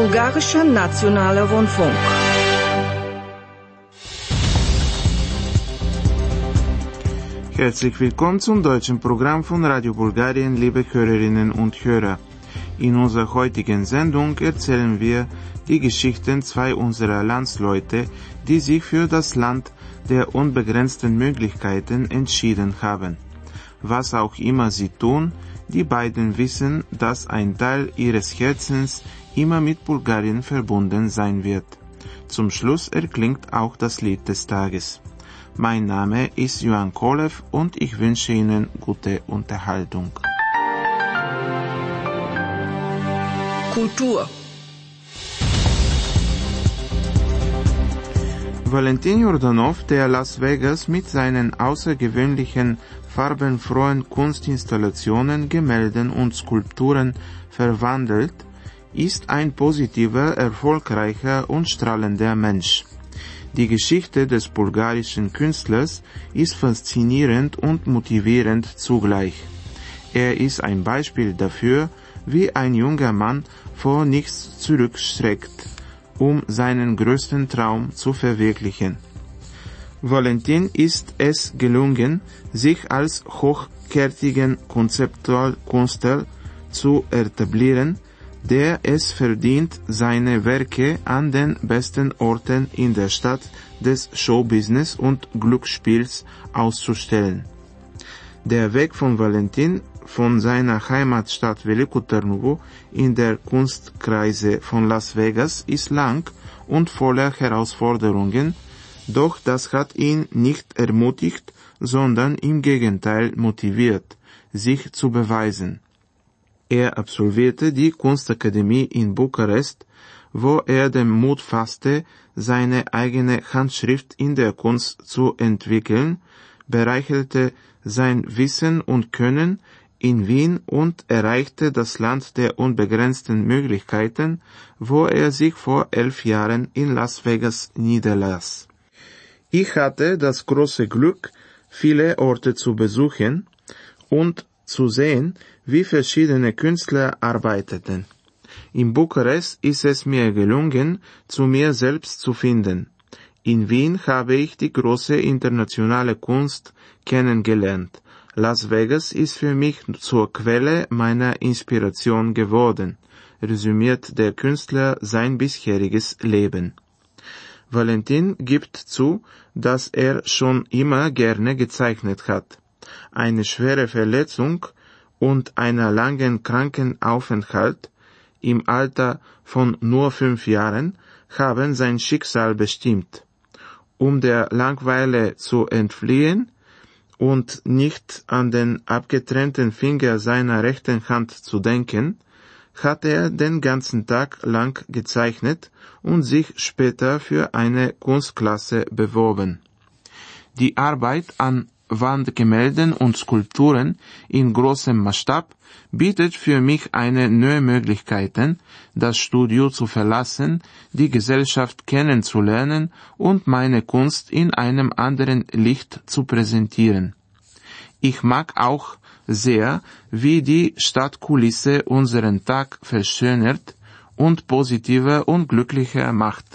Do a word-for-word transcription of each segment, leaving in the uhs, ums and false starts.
Bulgarischer Nationaler Rundfunk. Herzlich willkommen zum deutschen Programm von Radio Bulgarien, liebe Hörerinnen und Hörer. In unserer heutigen Sendung erzählen wir die Geschichten zwei unserer Landsleute, die sich für das Land der unbegrenzten Möglichkeiten entschieden haben. Was auch immer sie tun, die beiden wissen, dass ein Teil ihres Herzens immer mit Bulgarien verbunden sein wird. Zum Schluss erklingt auch das Lied des Tages. Mein Name ist Johan Kolev und ich wünsche Ihnen gute Unterhaltung. Kultur. Valentin Jordanov, der Las Vegas mit seinen außergewöhnlichen, farbenfrohen Kunstinstallationen, Gemälden und Skulpturen verwandelt, ist ein positiver, erfolgreicher und strahlender Mensch. Die Geschichte des bulgarischen Künstlers ist faszinierend und motivierend zugleich. Er ist ein Beispiel dafür, wie ein junger Mann vor nichts zurückschreckt, um seinen größten Traum zu verwirklichen. Valentin ist es gelungen, sich als hochkarätigen Konzeptualkünstler zu etablieren, der es verdient, seine Werke an den besten Orten in der Stadt des Showbusiness und Glücksspiels auszustellen. Der Weg von Valentin von seiner Heimatstadt Veliko Târnovo in der Kunstkreise von Las Vegas ist lang und voller Herausforderungen, doch das hat ihn nicht ermutigt, sondern im Gegenteil motiviert, sich zu beweisen. Er absolvierte die Kunstakademie in Bukarest, wo er den Mut fasste, seine eigene Handschrift in der Kunst zu entwickeln, bereicherte sein Wissen und Können in Wien und erreichte das Land der unbegrenzten Möglichkeiten, wo er sich vor elf Jahren in Las Vegas niederließ. Ich hatte das große Glück, viele Orte zu besuchen und zu sehen, wie verschiedene Künstler arbeiteten. In Bukarest ist es mir gelungen, zu mir selbst zu finden. In Wien habe ich die große internationale Kunst kennengelernt. Las Vegas ist für mich zur Quelle meiner Inspiration geworden, resümiert der Künstler sein bisheriges Leben. Valentin gibt zu, dass er schon immer gerne gezeichnet hat. Eine schwere Verletzung und einer langen Krankenaufenthalt im Alter von nur fünf Jahren haben sein Schicksal bestimmt. Um der Langeweile zu entfliehen und nicht an den abgetrennten Finger seiner rechten Hand zu denken, hat er den ganzen Tag lang gezeichnet und sich später für eine Kunstklasse beworben. Die Arbeit an Wandgemälden und Skulpturen in großem Maßstab bietet für mich eine neue Möglichkeit, das Studio zu verlassen, die Gesellschaft kennenzulernen und meine Kunst in einem anderen Licht zu präsentieren. Ich mag auch sehr, wie die Stadtkulisse unseren Tag verschönert und positiver und glücklicher macht.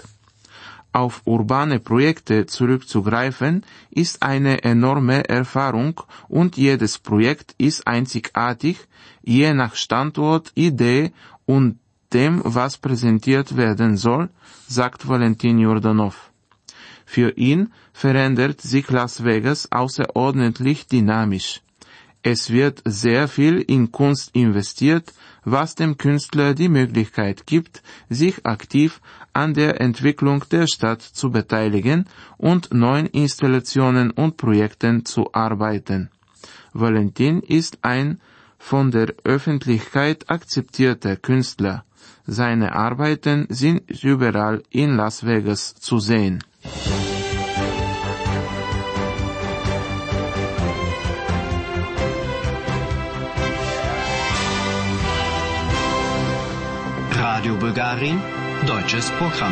Auf urbane Projekte zurückzugreifen, ist eine enorme Erfahrung und jedes Projekt ist einzigartig, je nach Standort, Idee und dem, was präsentiert werden soll, sagt Valentin Jordanov. Für ihn verändert sich Las Vegas außerordentlich dynamisch. Es wird sehr viel in Kunst investiert, was dem Künstler die Möglichkeit gibt, sich aktiv an der Entwicklung der Stadt zu beteiligen und neuen Installationen und Projekten zu arbeiten. Valentin ist ein von der Öffentlichkeit akzeptierter Künstler. Seine Arbeiten sind überall in Las Vegas zu sehen. Radio Bulgarien, deutsches Programm.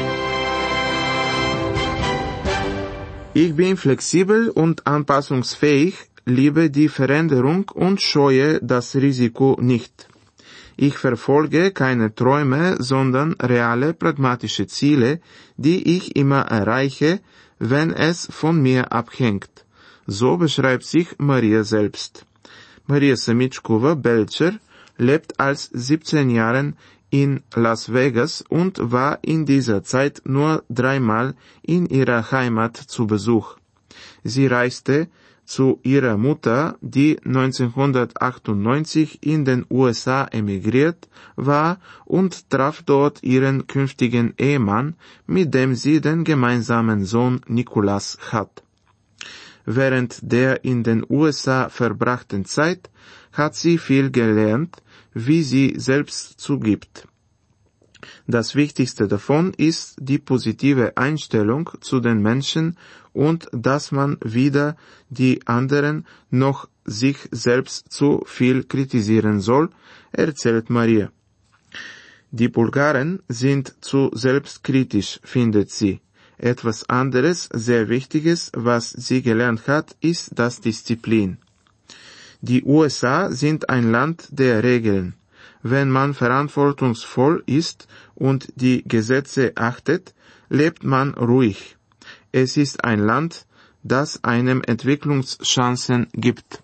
Ich bin flexibel und anpassungsfähig, liebe die Veränderung und scheue das Risiko nicht. Ich verfolge keine Träume, sondern reale, pragmatische Ziele, die ich immer erreiche, wenn es von mir abhängt. So beschreibt sich Maria selbst. Maria Semichkova-Belcher lebt als siebzehn Jahren in Las Vegas und war in dieser Zeit nur dreimal in ihrer Heimat zu Besuch. Sie reiste zu ihrer Mutter, die neunzehnhundertachtundneunzig in den U S A emigriert war, und traf dort ihren künftigen Ehemann, mit dem sie den gemeinsamen Sohn Nicholas hat. Während der in den U S A verbrachten Zeit hat sie viel gelernt, wie sie selbst zugibt. Das Wichtigste davon ist die positive Einstellung zu den Menschen und dass man weder die anderen noch sich selbst zu viel kritisieren soll, erzählt Maria. Die Bulgaren sind zu selbstkritisch, findet sie. Etwas anderes, sehr Wichtiges, was sie gelernt hat, ist das Disziplin. Die U S A sind ein Land der Regeln. Wenn man verantwortungsvoll ist und die Gesetze achtet, lebt man ruhig. Es ist ein Land, das einem Entwicklungschancen gibt.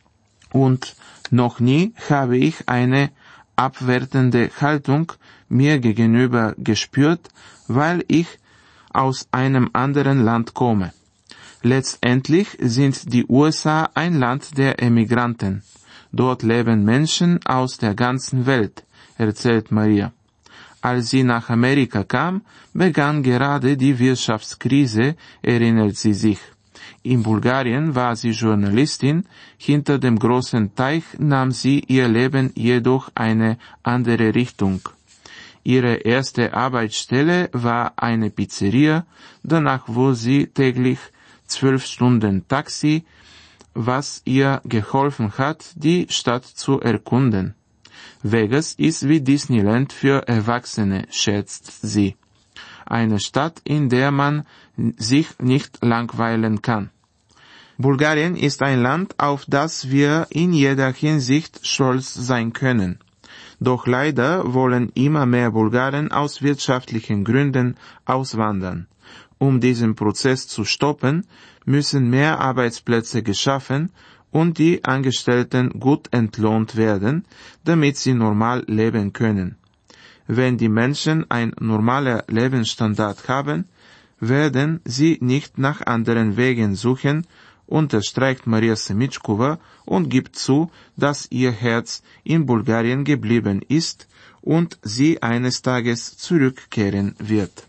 Und noch nie habe ich eine abwertende Haltung mir gegenüber gespürt, weil ich aus einem anderen Land komme. Letztendlich sind die U S A ein Land der Emigranten. Dort leben Menschen aus der ganzen Welt, erzählt Maria. Als sie nach Amerika kam, begann gerade die Wirtschaftskrise, erinnert sie sich. In Bulgarien war sie Journalistin, hinter dem großen Teich nahm sie ihr Leben jedoch eine andere Richtung. Ihre erste Arbeitsstelle war eine Pizzeria, danach fuhr sie täglich zwölf Stunden Taxi, was ihr geholfen hat, die Stadt zu erkunden. Vegas ist wie Disneyland für Erwachsene, schätzt sie. Eine Stadt, in der man sich nicht langweilen kann. Bulgarien ist ein Land, auf das wir in jeder Hinsicht stolz sein können. Doch leider wollen immer mehr Bulgaren aus wirtschaftlichen Gründen auswandern. Um diesen Prozess zu stoppen, müssen mehr Arbeitsplätze geschaffen und die Angestellten gut entlohnt werden, damit sie normal leben können. Wenn die Menschen ein normaler Lebensstandard haben, werden sie nicht nach anderen Wegen suchen, unterstreicht Maria Semichkova und gibt zu, dass ihr Herz in Bulgarien geblieben ist und sie eines Tages zurückkehren wird.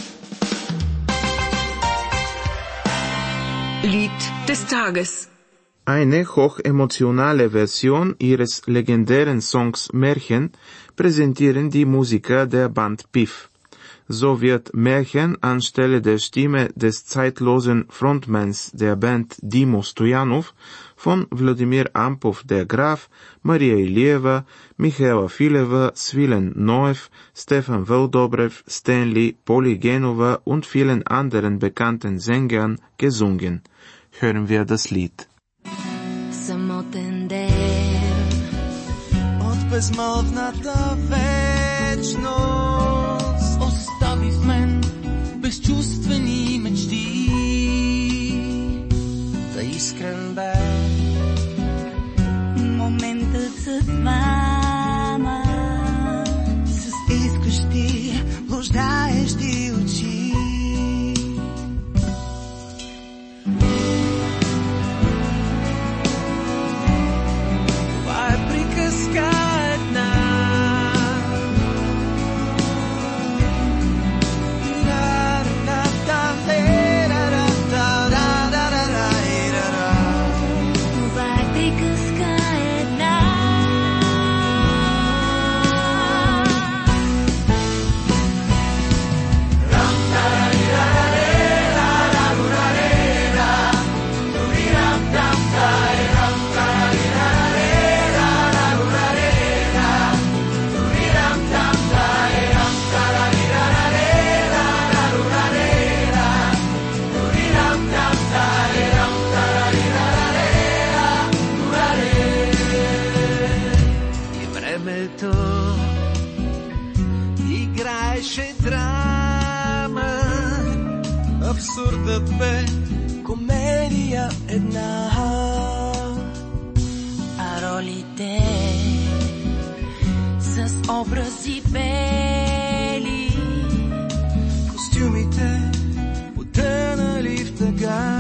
Lied des Tages. Eine hochemotionale Version ihres legendären Songs Märchen präsentieren die Musiker der Band Piff. So wird Märchen anstelle der Stimme des zeitlosen Frontmans der Band Dimo Stojanov von Wladimir Ampov der Graf, Maria Ilieva, Michaela Fileva, Svilen Noev, Stefan Voldobrev, Stanley, Poli Genova und vielen anderen bekannten Sängern gesungen. Hören wir das Lied. Самотен ден от безмълвната вечност остави в мен безчувствени мечти. Да искрен бе моментът с двама, с искащи, блуждаещи очи. абсурдът бе комедия една, а ролите с образи бели, костюмите потънали в тъга.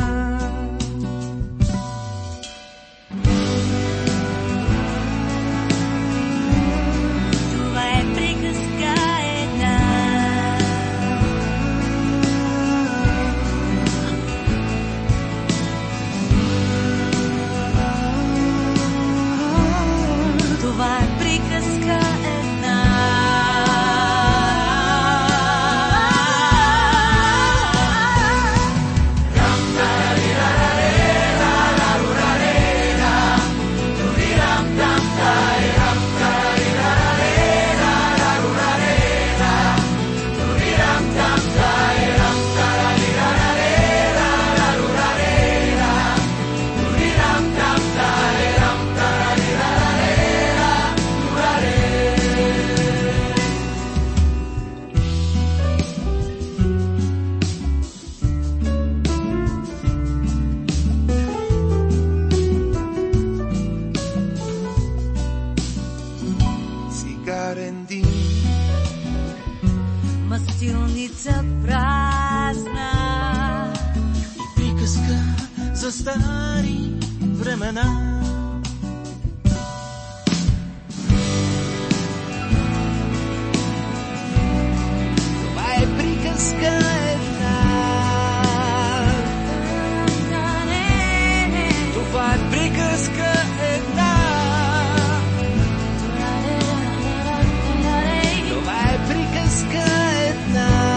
Мастилница празна и приказка за стари времена. Това е приказка една. Това е приказка една. Това е приказка една.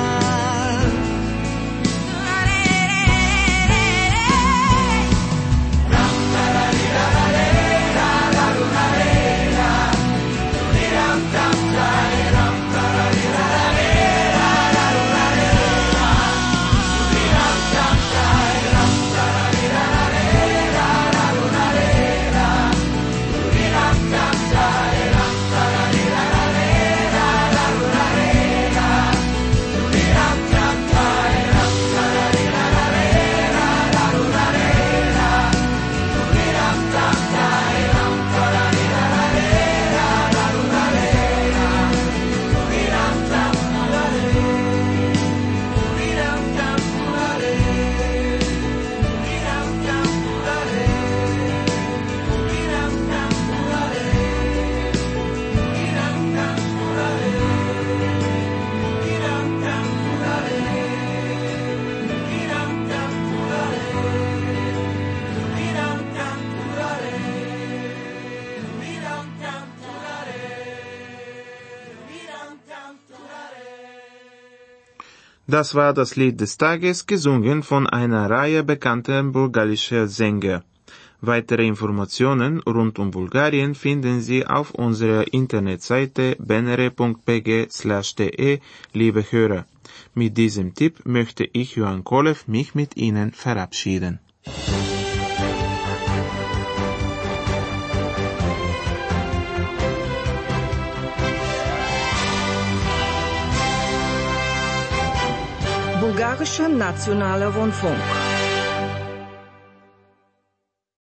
Das war das Lied des Tages, gesungen von einer Reihe bekannter bulgarischer Sänger. Weitere Informationen rund um Bulgarien finden Sie auf unserer Internetseite b n r punkt b g slash d e, liebe Hörer. Mit diesem Tipp möchte ich, Johann Kolev, mich mit Ihnen verabschieden. Bulgarischer Nationaler Rundfunk.